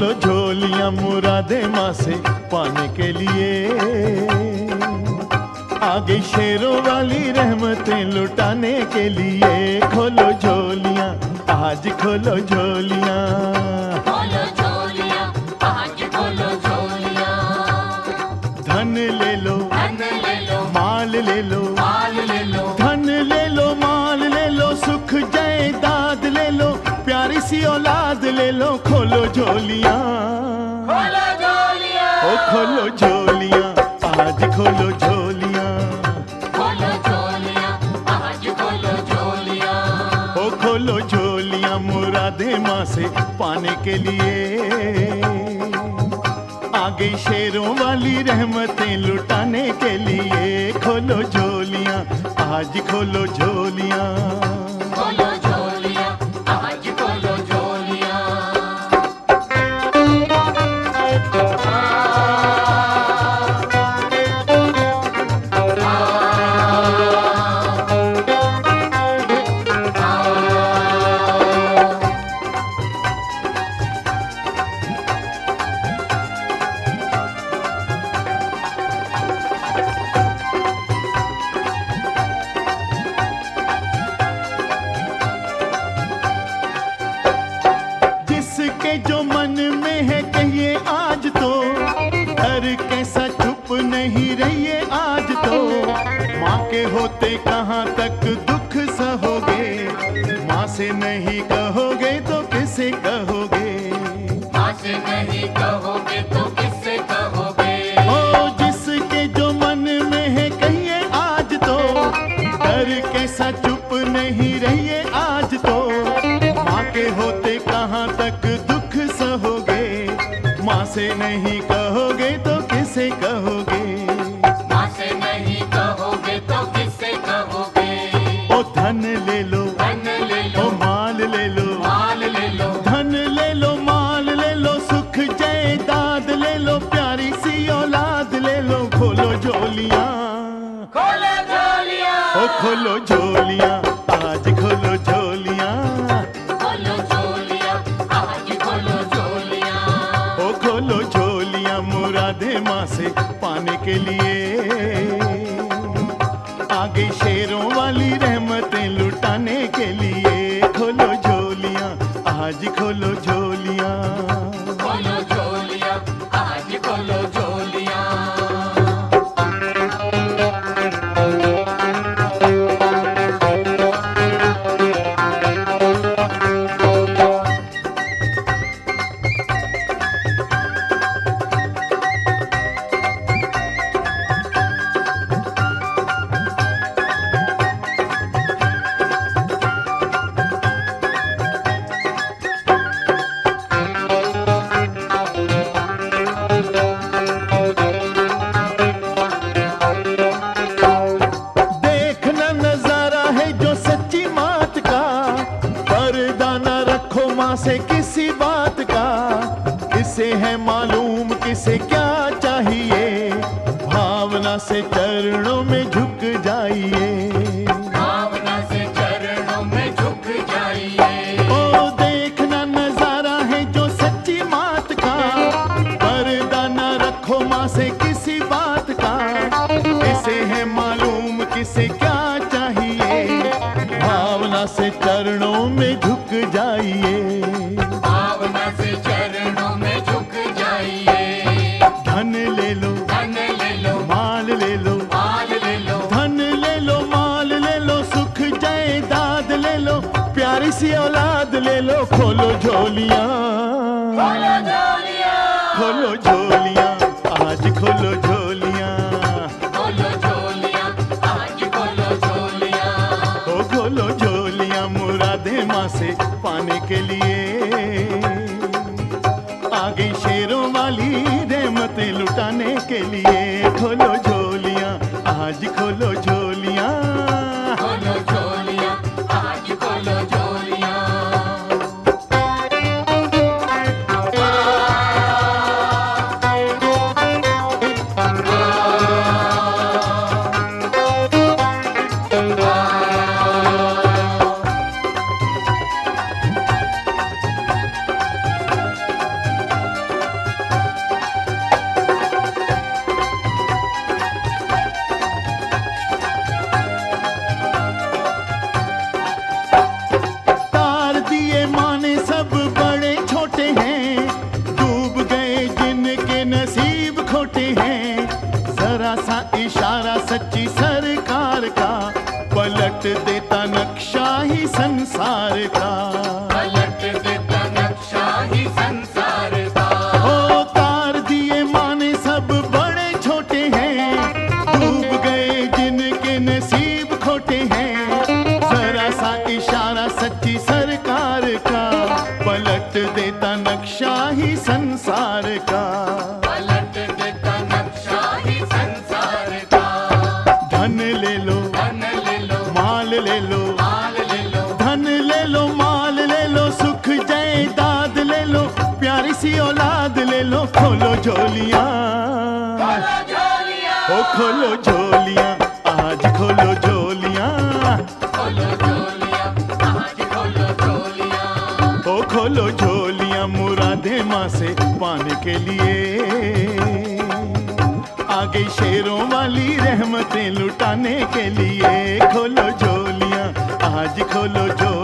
खोलो झोलियां मुरादे माँ से पाने के लिए। आगे शेरों वाली रहमतें लुटाने के लिए। खोलो झोलियां आज खोलो झोलियां, खोलो झोलियां आज खोलो झोलियां। धन ले लो, धन ले लो, माल ले लो, माल ले लो, धन ले लो, माल ले लो, सुख जायदाद ले लो, प्यारी सी औलाद ले लो। खोलो झोलियां, खोलो झोलियां, ओ खोलो झोलियां आज खोलो झोलियां, खोलो झोलियां आज खोलो झोलियां। ओ खोलो झोलियां मुरादे माँ से पाने के लिए। आगे शेरों वाली रहमतें लुटाने के लिए। खोलो झोलियां आज खोलो झोलियां, खोलो झोलियां आज खोलो झोलियां। जिसके जो मन में है कहिए आज तो, डर कैसा चुप नहीं रहिए आज तो। माँ के होते कहाँ तक दुख सहोगे, माँ से नहीं कहोगे तो किसे कहोगे। माँ से नहीं कहोगे तो किससे कहोगे। ओ जिसके जो मन में है कहिए आज तो, डर कैसा चुप नहीं रहिए आज तो। माँ के होते कहाँ तक दुख सहोगे, माँ से नहीं कहोगे तो किसे कहोगे। माँ से नहीं कहोगे तो किससे कहोगे। ओ धन ले लो, धन ले लो, ओ माल ले लो, माल ले लो, धन ले लो, माल ले लो, सुख जायदाद ले लो, प्यारी सी औलाद ले लो। खोलो झोलियां, खोलो झोलियां, ओ खोलो झोलियां आज खोलो झोलियां, खोलो झोलियां आज खोलो झोलियां। ओ खोलो झोलियां मुरादे माँ से पाने के लिए। आगे शेरों वाली रहमतें लुटाने के लिए। खोलो झोलियां आज खोलो झोलियां, खोलो झोलियां आज खोलो झोलियां। देखना नजारा है जो सच्ची मात का, पर्दा न रखो माँ से किसी बात का। किसे है मालूम किसे क्या चाहिए, भावना से चरणों में झुक जाइए। भावना से चरणों में झुक जाइए। ओ देखना नजारा है जो सच्ची मात का, पर्दा न रखो माँ से किसी बात का। किसे है मालूम किसे क्या चाहिए, भावना से चरणों में झुक जाइए। भावना से चरणों में झुक जाइए। धन ले लो, धन ले लो, माल ले लो, माल ले लो, धन ले लो, माल ले लो, सुख जायदाद ले लो, प्यारी सी औलाद ले लो। खोलो झोलियां, खोलो झोलियां, खोलो झोलियां आज खोलो झोलियां, खोलो झोलियां आज खोलो झोलियां। ओ खोलो झोलियां मुरादे माँ से पाने के लिए। आगे शेरों वाली रहमतें लुटाने के लिए। खोलो झोलियां आज खोलो झोलियां, खोलो झोलियां आज खोलो झोलियां। का, पलट देता नक्शा ही संसार का। पलट देता नक्शा ही संसार का। धन ले लो, धन ले लो, माल ले लो, माल ले लो, धन ले लो, माल ले लो, सुख जायदाद ले लो, प्यारी सी औलाद ले लो। खोलो झोलियां, खोलो झोलियां, ओ खोलो झोलियां, आज खोलो झोलियां, खोलो झोलियां, आज खोलो झोलियां। ओ खोलो झोलियां, मुरादे माँ से पाने के लिए, आ गई शेरों वाली रहमतें लुटाने के लिए। खोलो झोलियां, आज खोलो झोलियां।